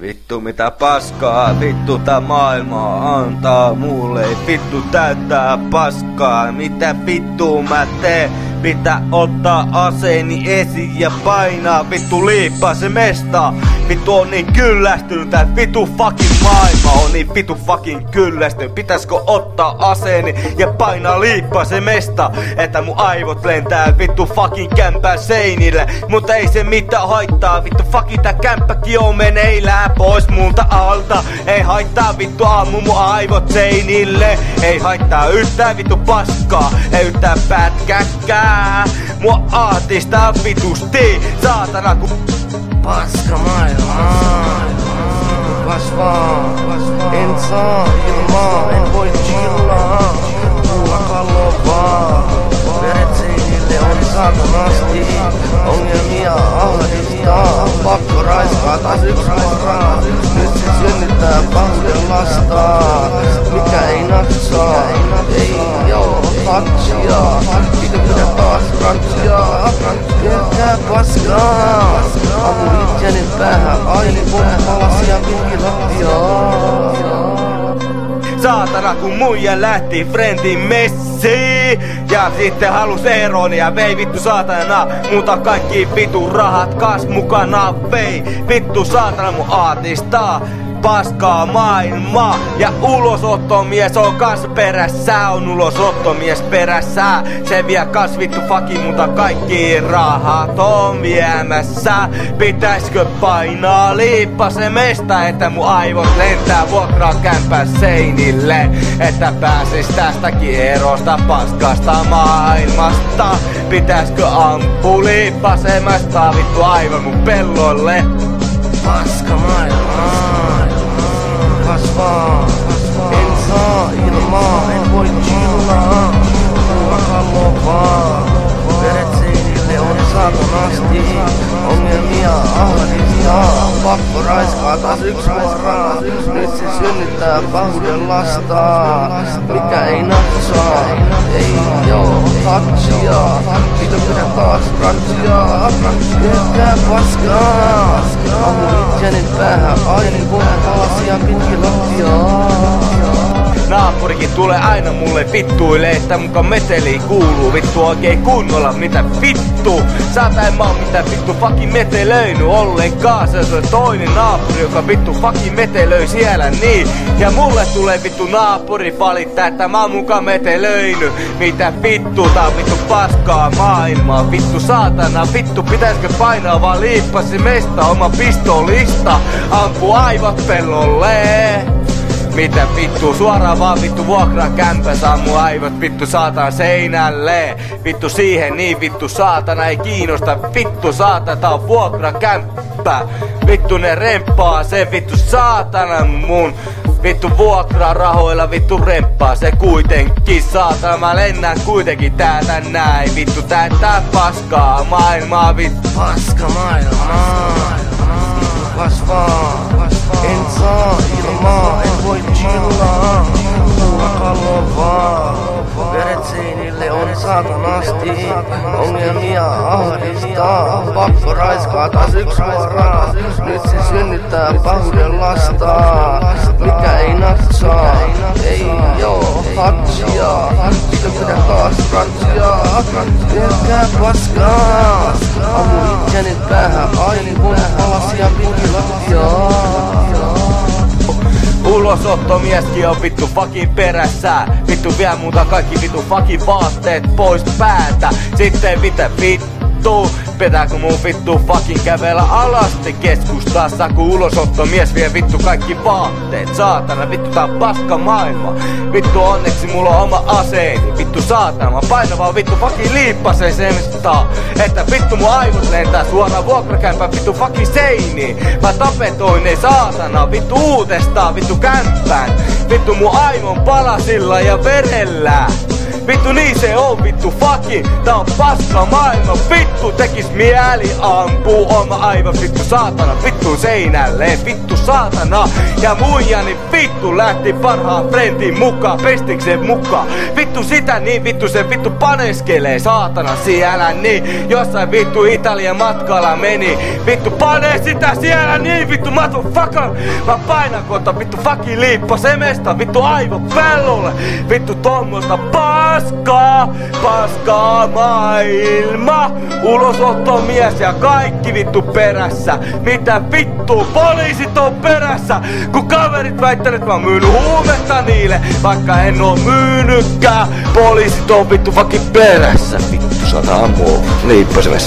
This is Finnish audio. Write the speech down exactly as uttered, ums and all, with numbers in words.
Vittu mitä paskaa, vittu tää maailma antaa mulle. Vittu täyttää paskaa, mitä vittu mä teen? Pitää ottaa aseeni esiin ja painaa vittu liippaa se mesta. Vittu on niin kyllästynyt, tää vittu fucking maailma on niin vittu fucking kyllästynyt. Pitäisikö ottaa aseeni ja painaa liippaa se mesta, että mun aivot lentää vittu fucking kämpää seinille. Mutta ei se mitään haittaa, vittu fucking tää kämppäkin on meneillään pois multa alta. Ei haittaa vittu ammu mun aivot seinille. Ei haittaa yhtään vittu paskaa, ei yhtään pätkäkkää. Mua aatistaa vitusti, saatana ku paska maailmaa kasvaa, en saa ilmaa, en voi chillaa. Mulla kallo vaan, veret seinille on saatanasti. Ongelmia ahdistaa, pakko raiskaa taas yks vuoraan. Nyt se synnyttää pahuuden lastaa, mikä ei natsaa, ei oo hatsia. Pitää pitää taas ratsia, pelkkää paskaa. Amu itseäni päähän, aivon palasia pitkin lattiaa. Saatana kun muija lähti friendin messiin ja sitten halus eroon ja vei vittu saatana muuta kaikki vittu rahat kas mukana vei. Vittu saatana mun aatistaa paskaa maailmaa ja ulosottomies on kans perässä, on ulosottomies perässä. Se vie kans vittu fucking muuta kaikki rahat on viemässä. Pitäiskö painaa liippa se mesta, että mun aivot lentää vuokraa kämpää seinille, että pääsis tästäkin erosta paskasta maailmasta. Pitäiskö ampua liippa se mesta vittu aivan mun pellolle. Paska maailmaa kasvaa, en saa ilmaa, en voi chillaa. Mulla kallo vaan, veret seinille on saatanasti. Ongelmia ahdistaa, pakko raiskaa taas yks vuoraan. Nyt se synnyttää pahuuden lastaa, mikä ei natsaa, ei oo hatsia. Pitää pitää taas ratsia, pelkkää paskaa. Amu itseäni päähän, aivon palasia pitkin lattiaa. Naapurikin tulee aina mulle vittuille, että muka meteli kuuluu vittu oikein kunnolla, mitä vittu. Saata en mä oo mitään vittu fucking metelöinyt ollenkaan. Se on toinen naapuri, joka vittu fucking metelöi siellä niin. Ja mulle tulee vittu naapuri valittaa, että mä oon muka metelöinyt. Mitä vittu, tää on vittu paskaa maailmaa. Vittu saatana, vittu pitäisikö painaa vaan liippasi mesta oma pistolista. Ampu aivot pellolle. Mitä vittu, suoraan vaan vittu vuokraa kämpä, saa mun aivot vittu saatan seinälle. Vittu siihen niin vittu saatana ei kiinnosta, vittu saatana tää on vuokra kämppä. Vittu ne remppaa se vittu saatana mun vittu vuokraa rahoilla vittu remppaa se kuitenkin saatana. Mä lennän kuitenkin täältä näin, vittu täyttää paskaa maailmaa vittu. Paska maailmaa kasvaa, en saa ilmaa, en voi chillaa. Mulla kallo vaan, veret seinille on saatanasti. Ongelmia ahdistaa, pakko raiskaa taas yks vuoraan. Nyt se synnyttää pahuuden lastaa, mikä ei natsaa, ei oo hatsia. Pitää pitää taas ratsia, pelkkää paskaa. Amu itseäni päähän, aivon palasia pitkin lattiaa. Ulosottomieskin on vittu fucking perässä. Vittu vie muuta kaikki vittu fucking vaatteet pois päältä. Sitten mitä vittu, pitääkö mun vittu fucking kävellä alasti keskustassa, kun ulosottomies vie vittu kaikki vaatteet. Saatana, vittu tää on paska maailma. Vittu onneksi mulla on oma aseeni. Vittu saatana, mä painan vaan vittu fucking liippaseen semmoista, että vittu mun aivot lentää suoraan vuokrakämpään vittu fucking seiniin. Mä tapetoin ne saatana vittu uudestaan vittu kämppään. Vittu mun aivon palasilla ja verellä. Vittu niin se on vittu fucking. Tää on paska maailma. Vittu tekis mieli ampuu oma aivan vittu saatana. Vittu seinälle vittu saatana. Ja muijani vittu lähti parhaan friendin mukaan. Pestiksen mukaan. Vittu sitä niin vittu se vittu paneskelee saatana siellä niin. Jossain vittu Italian matkalla meni. Vittu pane sitä siellä niin vittu motherfucker. Mä painan kohta vittu fucking liippa semesta vittu aivopellolle. Vittu tommoista paskaa, paskaa maailma. Ulosottomies ja kaikki vittu perässä. Mitä vittu poliisit on perässä? Kun kaverit väittävät, että mä oon myynyt huumetta niille. Vaikka en oo myynytkään. Poliisit on vittu fucking perässä. Vittu saata ammua liippasemessa.